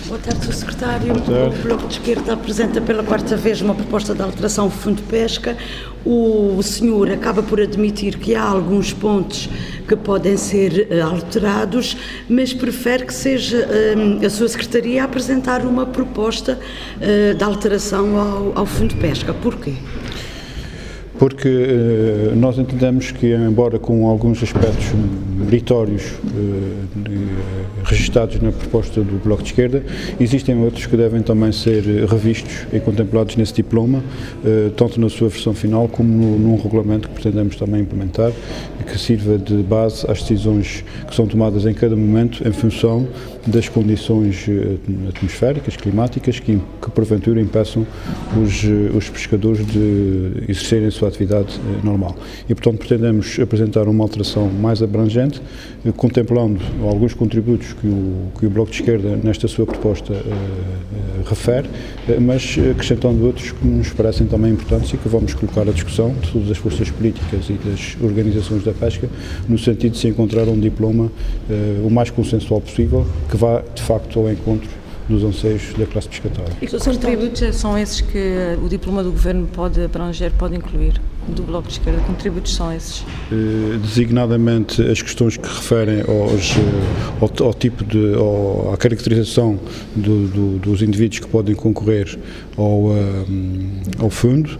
Boa tarde, Sr. Secretário. O Bloco de Esquerda apresenta pela quarta vez uma proposta de alteração ao Fundo de Pesca. O senhor acaba por admitir que há alguns pontos que podem ser alterados, mas prefere que seja a sua Secretaria a apresentar uma proposta de alteração ao Fundo de Pesca. Porquê? Porque nós entendemos que, embora com alguns aspectos meritórios registados na proposta do Bloco de Esquerda, existem outros que devem também ser revistos e contemplados nesse diploma, tanto na sua versão final como num regulamento que pretendemos também implementar, que sirva de base às decisões que são tomadas em cada momento em função das condições atmosféricas, climáticas, que porventura impeçam os pescadores de exercerem a sua atividade normal. E, portanto, pretendemos apresentar uma alteração mais abrangente, contemplando alguns contributos que o Bloco de Esquerda, nesta sua proposta, refere, mas acrescentando outros que nos parecem também importantes e que vamos colocar à discussão de todas as forças políticas e das organizações da pesca, no sentido de se encontrar um diploma o mais consensual possível, que vá, de facto, ao encontro dos anseios da classe pescatória. E os contributos são esses que o diploma do Governo pode abranger, pode incluir, do Bloco de Esquerda? Contributos são esses? Designadamente as questões que referem ao tipo à caracterização dos indivíduos que podem concorrer ao fundo,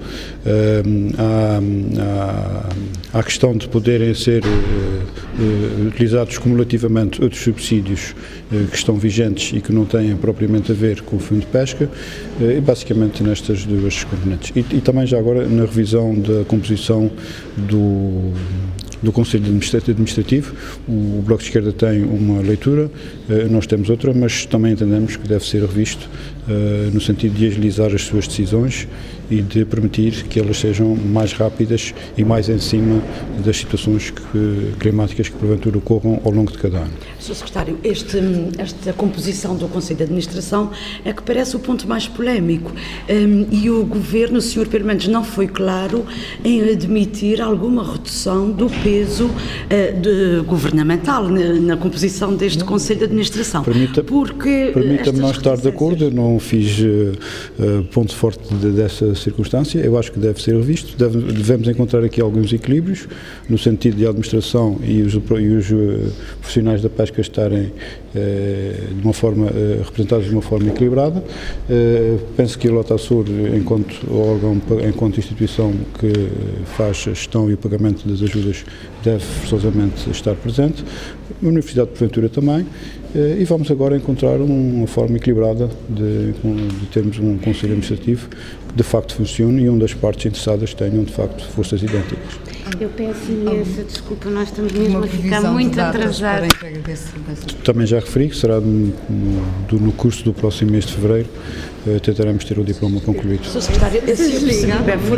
à questão de poderem ser utilizados cumulativamente outros subsídios que estão vigentes e que não têm propriamente a ver com o fundo de pesca, e basicamente nestas duas componentes. E também já agora na revisão da composição do Conselho Administrativo, o Bloco de Esquerda tem uma leitura, nós temos outra, mas também entendemos que deve ser revisto no sentido de agilizar as suas decisões e de permitir que elas sejam mais rápidas e mais em cima das situações climáticas que porventura ocorram ao longo de cada ano. Sr. Secretário, esta composição do Conselho de Administração é que parece o ponto mais polémico, e o Governo, o Sr. Pedro Mendes, não foi claro em admitir alguma redução do peso governamental na composição deste Conselho de Administração. Permita-me não estar de acordo, eu não fiz ponto forte dessa circunstância. Eu acho que deve ser revisto, devemos encontrar aqui alguns equilíbrios no sentido de a administração e os profissionais da pesca estarem representados de uma forma equilibrada. Penso que a Lotassur, enquanto órgão, enquanto instituição que faz a gestão e o pagamento das ajudas, deve forçosamente estar presente, a Universidade de Porventura também, e vamos agora encontrar uma forma equilibrada de termos um Conselho Administrativo que de facto funcione e onde as partes interessadas tenham de facto forças idênticas. Eu peço imensa desculpa, nós estamos mesmo a ficar muito atrasados. Também já referi que será no curso do próximo mês de fevereiro, tentaremos ter o diploma concluído. Sr. Secretário, esse